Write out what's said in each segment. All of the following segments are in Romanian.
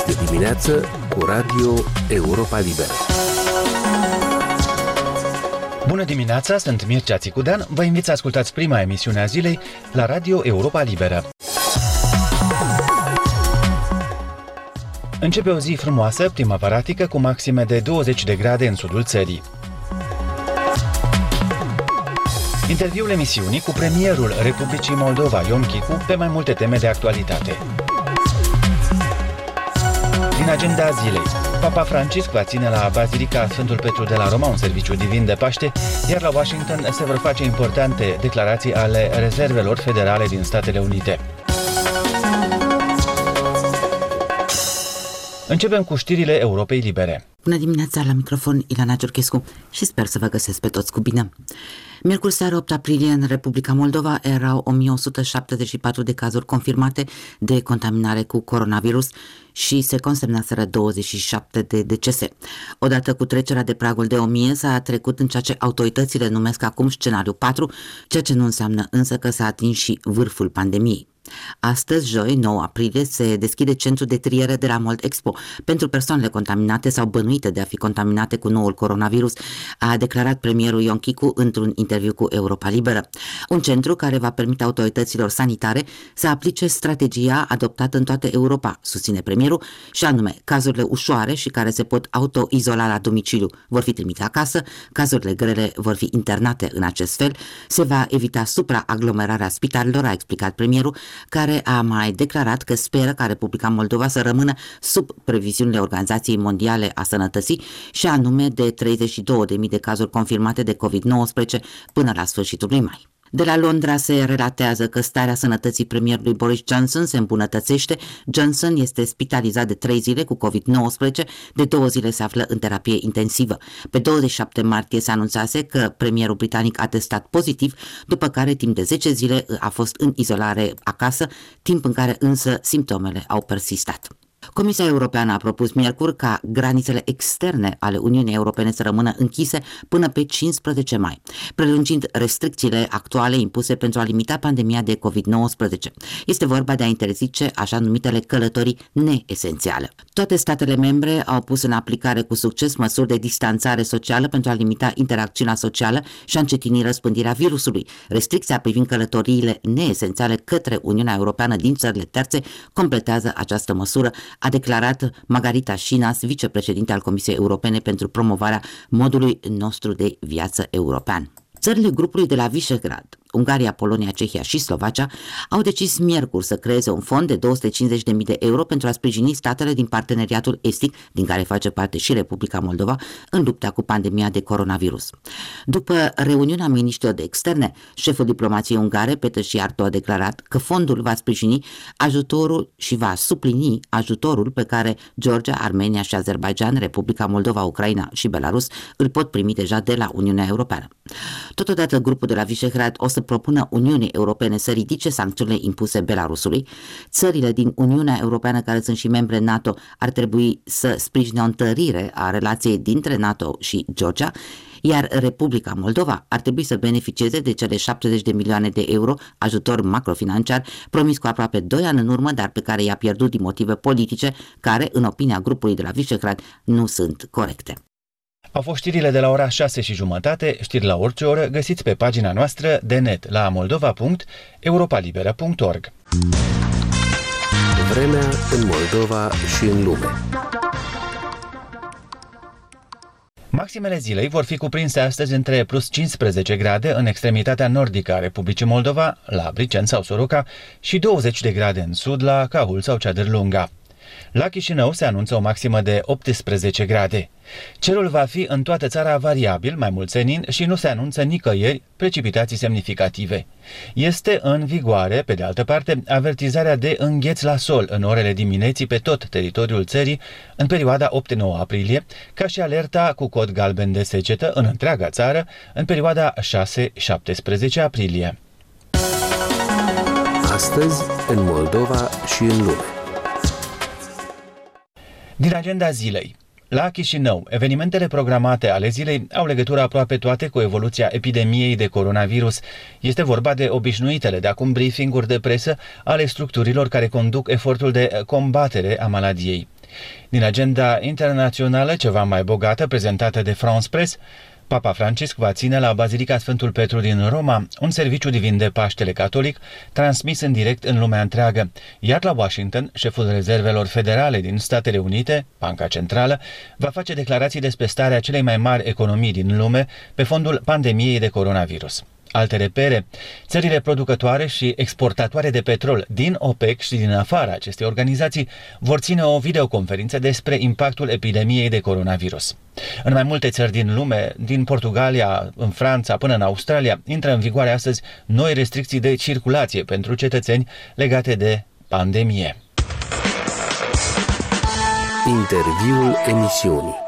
de dimineață cu Radio Europa Liberă. Bună dimineața, sunt Mircea Țicudean. Vă invit să ascultați prima emisiune a zilei la Radio Europa Liberă. Începe o zi frumoasă, primavaratică, cu maxime de 20 de grade în sudul țării. Interviul emisiunii cu premierul Republicii Moldova, Ion Chicu, pe mai multe teme de actualitate. Din agenda zilei, Papa Francisc va ține la Bazilica Sfântul Petru de la Roma un serviciu divin de Paște, iar la Washington se vor face importante declarații ale rezervelor federale din Statele Unite. Începem cu știrile Europei Libere. Bună dimineața, la microfon Ilana Giurchescu și sper să vă găsesc pe toți cu bine. Miercuri seară, 8 aprilie, în Republica Moldova erau 1174 de cazuri confirmate de contaminare cu coronavirus și se consemnaseră 27 de decese. Odată cu trecerea de pragul de 1000 s-a trecut în ceea ce autoritățile numesc acum scenariu 4, ceea ce nu înseamnă însă că s-a atins și vârful pandemiei. Astăzi, joi, 9 aprilie, se deschide centrul de triere de la Mold Expo pentru persoanele contaminate sau bănuite de a fi contaminate cu noul coronavirus, a declarat premierul Ion Chicu într-un interviu cu Europa Liberă. Un centru care va permite autorităților sanitare să aplice strategia adoptată în toată Europa, susține premierul, și anume cazurile ușoare și care se pot auto-izola la domiciliu vor fi trimise acasă, cazurile grele vor fi internate în acest fel, se va evita supraaglomerarea spitalelor, a explicat premierul, care a mai declarat că speră ca Republica Moldova să rămână sub previziunile Organizației Mondiale a Sănătății și anume de 32.000 de cazuri confirmate de COVID-19 până la sfârșitul lui mai. De la Londra se relatează că starea sănătății premierului Boris Johnson se îmbunătățește. Johnson este spitalizat de 3 zile cu COVID-19, de 2 zile se află în terapie intensivă. Pe 27 martie se anunțase că premierul britanic a testat pozitiv, după care timp de 10 zile a fost în izolare acasă, timp în care însă simptomele au persistat. Comisia Europeană a propus miercuri ca granițele externe ale Uniunii Europene să rămână închise până pe 15 mai, prelungind restricțiile actuale impuse pentru a limita pandemia de COVID-19. Este vorba de a interzice așa numitele călătorii neesențiale. Toate statele membre au pus în aplicare cu succes măsuri de distanțare socială pentru a limita interacțiunea socială și a încetini răspândirea virusului. Restricția privind călătoriile neesențiale către Uniunea Europeană din țările terțe completează această măsură, a declarat Margarita Schinas, vicepreședinte al Comisiei Europene pentru promovarea modului nostru de viață european. Țările grupului de la Visegrad, Ungaria, Polonia, Cehia și Slovacia au decis miercuri să creeze un fond de 250.000 de euro pentru a sprijini statele din parteneriatul estic, din care face parte și Republica Moldova, în lupta cu pandemia de coronavirus. După reuniunea miniștrilor de externe, șeful diplomației ungare, Peter Szijjártó, a declarat că fondul va sprijini ajutorul și va suplini ajutorul pe care Georgia, Armenia și Azerbaijan, Republica Moldova, Ucraina și Belarus îl pot primi deja de la Uniunea Europeană. Totodată, grupul de la Visegrad o să propună Uniunii Europene să ridice sancțiunile impuse Belarusului. Țările din Uniunea Europeană care sunt și membre NATO ar trebui să sprijine o întărire a relației dintre NATO și Georgia, iar Republica Moldova ar trebui să beneficieze de cele 70 de milioane de euro ajutor macrofinanciar promis cu aproape 2 ani în urmă, dar pe care i-a pierdut din motive politice care, în opinia grupului de la Visegrad, nu sunt corecte. Au fost știrile de la ora 6:30, știri la orice oră, găsiți pe pagina noastră de net la moldova.europalibera.org. Vremea în Moldova și în lume. Maximele zilei vor fi cuprinse astăzi între plus 15 grade în extremitatea nordică a Republicii Moldova, la Briceni sau Soroca, și 20 de grade în sud, la Cahul sau Ceadârlunga. La Chișinău se anunță o maximă de 18 grade. Cerul va fi în toată țara variabil, mai mult senin, și nu se anunță nicăieri precipitații semnificative. Este în vigoare, pe de altă parte, avertizarea de îngheț la sol în orele dimineții pe tot teritoriul țării în perioada 8-9 aprilie, ca și alerta cu cod galben de secetă în întreaga țară în perioada 6-17 aprilie. Astăzi, în Moldova și în lume. Din agenda zilei. La Chișinău, evenimentele programate ale zilei au legătură aproape toate cu evoluția epidemiei de coronavirus. Este vorba de obișnuitele de acum briefing-uri de presă ale structurilor care conduc efortul de combatere a maladiei. Din agenda internațională ceva mai bogată prezentată de France Press, Papa Francisc va ține la Bazilica Sfântul Petru din Roma un serviciu divin de Paștele Catolic transmis în direct în lumea întreagă, iar la Washington, șeful rezervelor federale din Statele Unite, Banca Centrală, va face declarații despre starea celei mai mari economii din lume pe fondul pandemiei de coronavirus. Alte repere, țările producătoare și exportatoare de petrol din OPEC și din afara acestei organizații vor ține o videoconferință despre impactul epidemiei de coronavirus. În mai multe țări din lume, din Portugalia, în Franța până în Australia, intră în vigoare astăzi noi restricții de circulație pentru cetățeni legate de pandemie. Interviul emisiunii.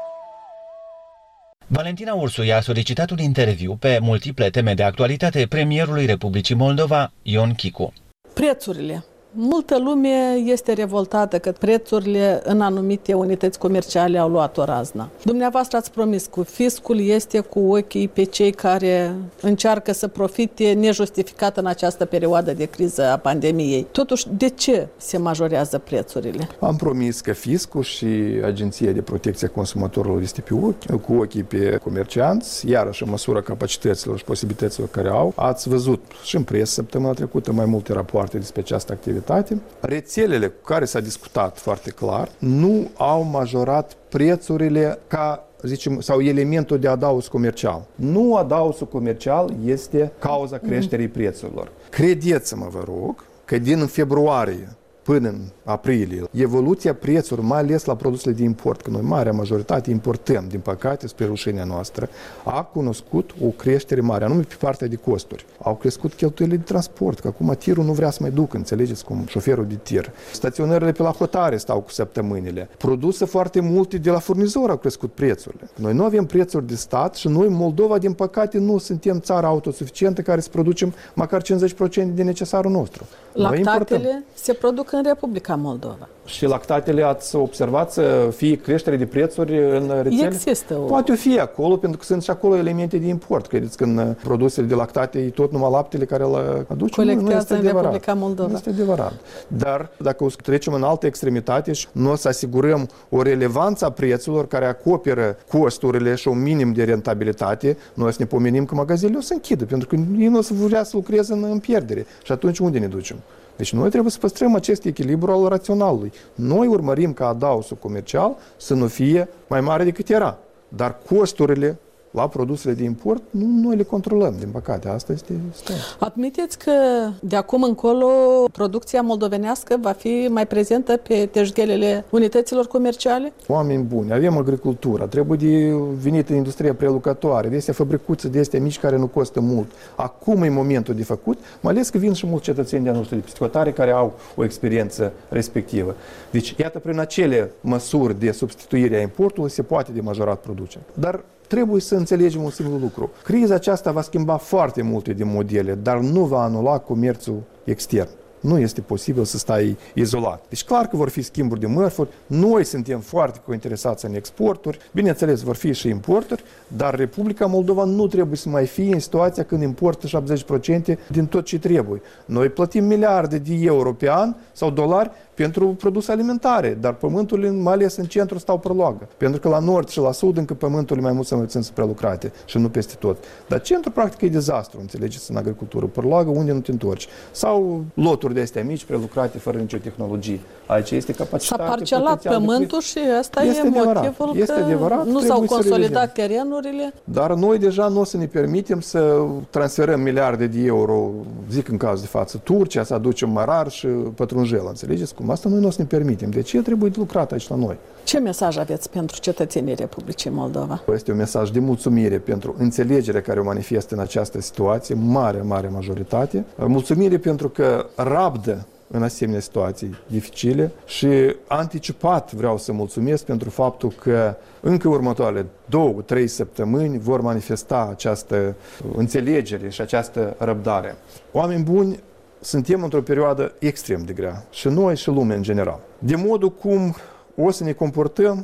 Valentina Ursu i-a solicitat un interviu pe multiple teme de actualitate premierului Republicii Moldova, Ion Chicu. Prețurile. Multă lume este revoltată că prețurile în anumite unități comerciale au luat o razna. Dumneavoastră ați promis că fiscul este cu ochii pe cei care încearcă să profite nejustificat în această perioadă de criză a pandemiei. Totuși, de ce se majorează prețurile? Am promis că fiscul și Agenția de Protecție a Consumatorilor este cu ochii pe comercianți, iarăși în măsura capacităților și posibilităților care au. Ați văzut și în presă săptămâna trecută mai multe rapoarte despre această activitate. Rețelele cu care s-a discutat foarte clar nu au majorat prețurile ca, zicem, sau elementul de adaos comercial. Nu adaosul comercial este cauza creșterii prețurilor. Credeți-mă, vă rog, că din februarie până în aprilie, evoluția prețurilor, mai ales la produsele de import, că noi marea majoritate importăm, din păcate, spre rușinea noastră, a cunoscut o creștere mare, anume pe partea de costuri. Au crescut cheltuielile de transport, că acum tirul nu vrea să mai ducă, înțelegeți cum, șoferul de tir. Staționările pe la hotare stau cu săptămânile. Produse foarte multe de la furnizor au crescut prețurile. Noi nu avem prețuri de stat și noi, Moldova, din păcate, nu suntem țara autosuficientă care să producem măcar 50% din necesarul nostru. Lactatele se produc în Republica Moldova. Și lactatele ați observat să fie creștere de prețuri în rețele? Există. Poate fi acolo, pentru că sunt și acolo elemente de import. Credeți că în produsele de lactate e tot numai laptele care îl aduce? Colectează în Republica Moldova. Nu este adevărat. Dar dacă o să trecem în altă extremitate și nu o să asigurăm o relevanță a prețurilor care acoperă costurile și un minim de rentabilitate, noi o să ne pomenim că magazinele o să închidă, pentru că ei nu o să vrea să lucreze în pierdere. Și atunci unde ne ducem? Deci noi trebuie să păstrăm acest echilibru al raționalului. Noi urmărim ca adaosul comercial să nu fie mai mare decât era. Dar costurile la produsele de import, nu noi le controlăm, din păcate. Asta este stare. Admiteți că de acum încolo producția moldovenească va fi mai prezentă pe teșghelele unităților comerciale? Oameni buni, avem agricultura, trebuie de venit în industria prelucrătoare, de astea fabricuțe, de astea mici care nu costă mult. Acum e momentul de făcut, mai ales că vin și mulți cetățeni de-a noștri de peste hotare care au o experiență respectivă. Deci, iată, prin acele măsuri de substituire a importului se poate de majorat producerea. Dar trebuie să înțelegem un singur lucru. Criza aceasta va schimba foarte multe din modele, dar nu va anula comerțul extern. Nu este posibil să stai izolat. Deci clar că vor fi schimburi de mărfuri, noi suntem foarte interesați în exporturi, bineînțeles vor fi și importuri, dar Republica Moldova nu trebuie să mai fie în situația când importă 70% din tot ce trebuie. Noi plătim miliarde de euro pe an sau dolari pentru produse alimentare, dar pământurile, mai ales în centru, stau prăloagă. Pentru că la nord și la sud încă pământurile mai mult sunt prelucrate și nu peste tot. Dar centru, practic, e dezastru, înțelegeți, în agricultură. Prăloagă unde nu te întorci. Sau loturi de astea mici, prelucrate, fără nicio tehnologie. Aici este capacitatea. S-a parcelat pământul și asta e motivul că nu s-au consolidat terenurile. Dar noi deja nu o să ne permitem să transferăm miliarde de euro, zic în caz de față, Turcia, să aducem Mărar și Pătrunjel, înțelegeți cum? Asta noi nu o să ne permitem. De ce trebuie lucrat aici la noi? Ce mesaj aveți pentru cetățenii Republicii Moldova? Este un mesaj de mulțumire pentru înțelegerea care o manifestă în această situație, mare majoritate. Mulțumire pentru că rabdă în asemenea situații dificile și anticipat vreau să mulțumesc pentru faptul că încă următoarele 2-3 săptămâni vor manifesta această înțelegere și această răbdare. Oameni buni, suntem într-o perioadă extrem de grea și noi și lumea în general. De modul cum o să ne comportăm,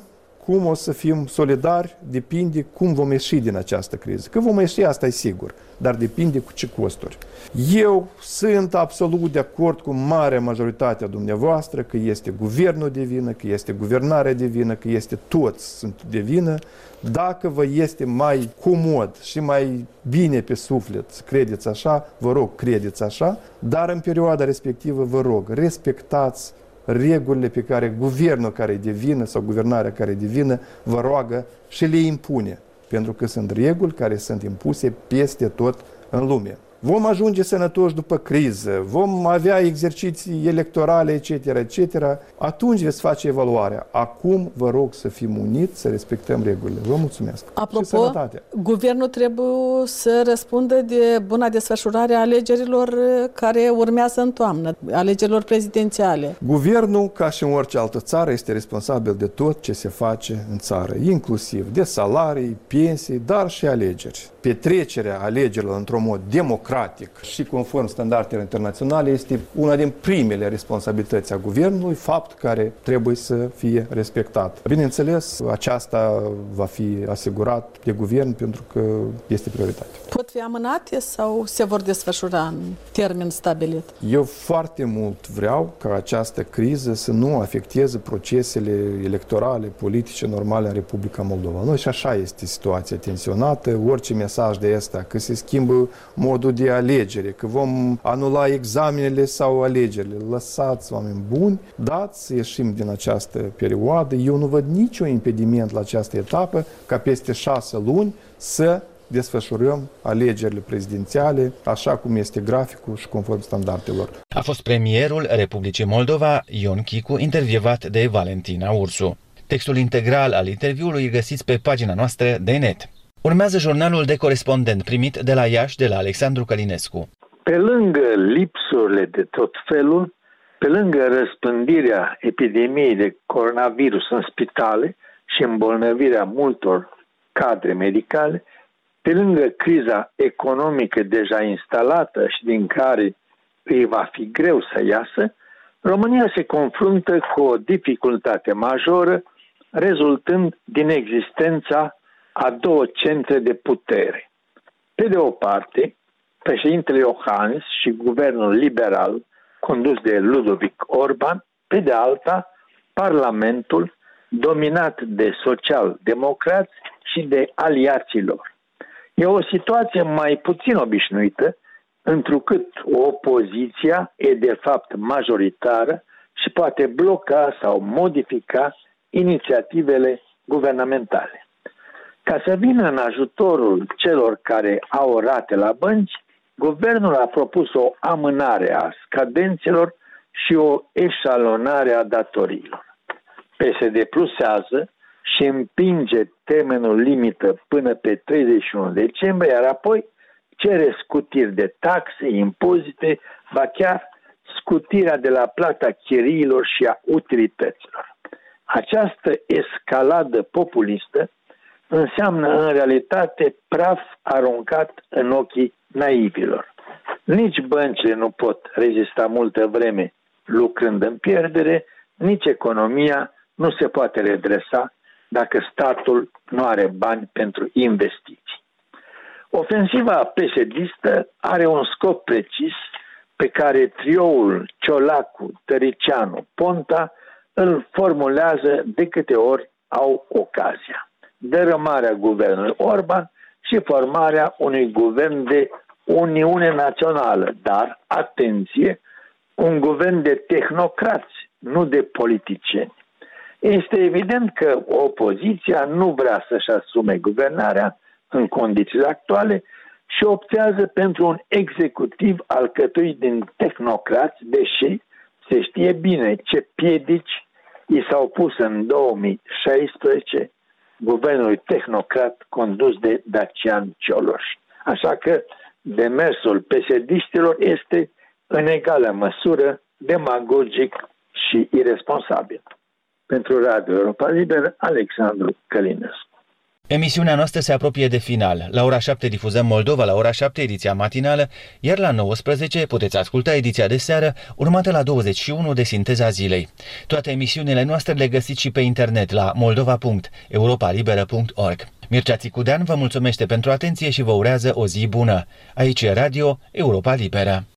cum o să fim solidari, depinde cum vom ieși din această criză. Că vom ieși, asta e sigur, dar depinde cu ce costuri. Eu sunt absolut de acord cu marea majoritate a dumneavoastră că este guvernul de vină, că este guvernarea de vină, că este toți sunt de vină. Dacă vă este mai comod și mai bine pe suflet să credeți așa, vă rog, credeți așa, dar în perioada respectivă, vă rog, respectați regulile pe care guvernul care e de vină sau guvernarea care e de vină vă roagă și le impune. Pentru că sunt reguli care sunt impuse peste tot în lume. Vom ajunge sănătoși după criză, vom avea exerciții electorale, etc., etc. Atunci veți face evaluarea. Acum vă rog să fim uniți, să respectăm regulile. Vă mulțumesc. Apropo, guvernul trebuie să răspundă de buna desfășurare a alegerilor care urmează în toamnă, alegerilor prezidențiale. Guvernul, ca și în orice altă țară, este responsabil de tot ce se face în țară, inclusiv de salarii, pensii, dar și alegeri. Petrecerea alegerilor într-un mod democratic și conform standardelor internaționale este una din primele responsabilități a guvernului, fapt care trebuie să fie respectat. Bineînțeles, aceasta va fi asigurat de guvern pentru că este prioritate. Pot fi amânate sau se vor desfășura în termen stabilit? Eu foarte mult vreau ca această criză să nu afecteze procesele electorale, politice normale în Republica Moldova. Noi și așa este situația tensionată, orice mesaj de asta, că se schimbă modul de alegere, că vom anula examenele sau alegerile. Lăsați, oameni buni, dați să ieșim din această perioadă. Eu nu văd niciun impediment la această etapă ca peste 6 luni să desfășurăm alegerile prezidențiale, așa cum este graficul și conform standardelor. A fost premierul Republicii Moldova, Ion Chicu, intervievat de Valentina Ursu. Textul integral al interviului găsiți pe pagina noastră de net. Urmează jurnalul de corespondent primit de la Iași de la Alexandru Călinescu. Pe lângă lipsurile de tot felul, pe lângă răspândirea epidemiei de coronavirus în spitale și îmbolnăvirea multor cadre medicale, pe lângă criza economică deja instalată și din care îi va fi greu să iasă, România se confruntă cu o dificultate majoră, rezultând din existența a două centre de putere. Pe de o parte, președintele Iohannis și guvernul liberal condus de Ludovic Orban, pe de alta, Parlamentul dominat de social-democrați și de aliații lor. E o situație mai puțin obișnuită, întrucât opoziția e de fapt majoritară și poate bloca sau modifica inițiativele guvernamentale. Ca să vină în ajutorul celor care au rate la bănci, guvernul a propus o amânare a scadențelor și o eșalonare a datoriilor. PSD plusează și împinge termenul limită până pe 31 decembrie, iar apoi cere scutiri de taxe, impozite, ba chiar scutirea de la plata chiriilor și a utilităților. Această escaladă populistă înseamnă în realitate praf aruncat în ochii naivilor. Nici băncile nu pot rezista multă vreme lucrând în pierdere, nici economia nu se poate redresa dacă statul nu are bani pentru investiții. Ofensiva PSD-istă are un scop precis pe care trioul Ciolacu-Tăricianu-Ponta îl formulează de câte ori au ocazia. Dărâmarea guvernului Orban și formarea unui guvern de Uniune Națională, dar, atenție, un guvern de tehnocrați, nu de politicieni. Este evident că opoziția nu vrea să-și asume guvernarea în condițiile actuale și optează pentru un executiv alcătuit din tehnocrați, deși se știe bine ce piedici i s-au pus în 2016 guvernului tehnocrat condus de Dacian Cioloș. Așa că demersul PSD-știlor este în egală măsură demagogic și irresponsabil. Pentru Radio Europa Liberă, Alexandru Călinescu. Emisiunea noastră se apropie de final. La ora 7 difuzăm Moldova, la ora 7 ediția matinală, iar la 19 puteți asculta ediția de seară, urmată la 21 de Sinteza zilei. Toate emisiunile noastre le găsiți și pe internet la moldova.europalibera.org. Mircea Țicudean vă mulțumește pentru atenție și vă urează o zi bună. Aici e Radio Europa Liberă.